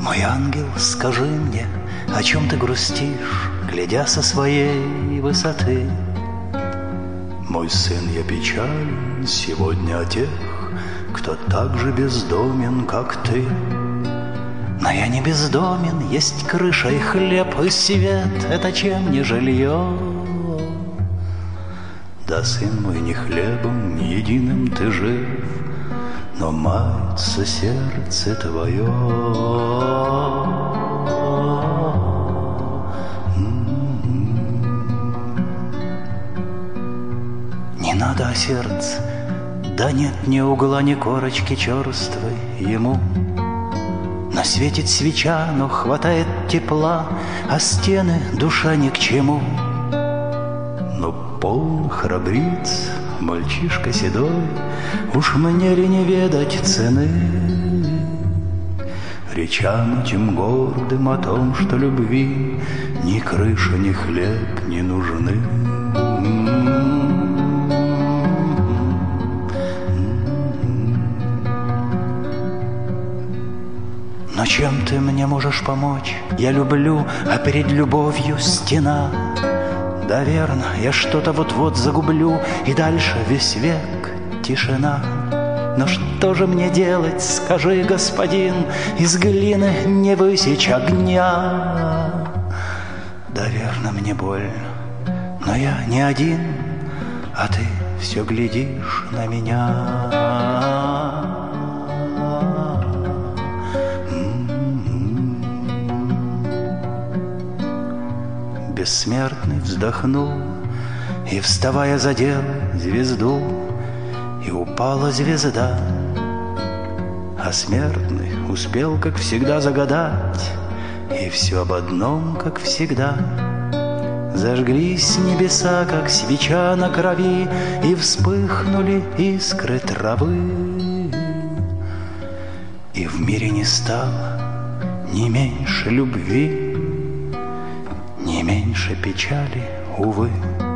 Мой ангел, скажи мне, о чем ты грустишь, глядя со своей высоты? Мой сын, я печален сегодня о тех, кто так же бездомен, как ты. Но я не бездомен, есть крыша и хлеб, и свет — это чем не жилье. Да, сын мой, не хлебом единым ты жив, но мается сердце твое. Не надо о сердце, да нет ни угла, ни корочки черствой ему. Но светит свеча, но хватает тепла, а стены душа ни к чему. Но полн храбриц, мальчишка седой, уж мне ли не ведать цены речам этим гордым о том, что любви ни крыша, ни хлеб не нужны. Но чем ты мне можешь помочь? Я люблю, а перед любовью стена. Да верно, я что-то вот-вот загублю, и дальше весь век тишина. Но что же мне делать, скажи, господин, из глины не высечь огня? Да верно, мне больно, но я не один, а ты все глядишь на меня. Бессмертный вздохнул и, вставая, задел звезду, и упала звезда. А смертный успел, как всегда, загадать, и все об одном, как всегда. Зажглись небеса, как свеча на крови, и вспыхнули искры травы. И в мире не стало ни меньше любви, не меньше печали, увы.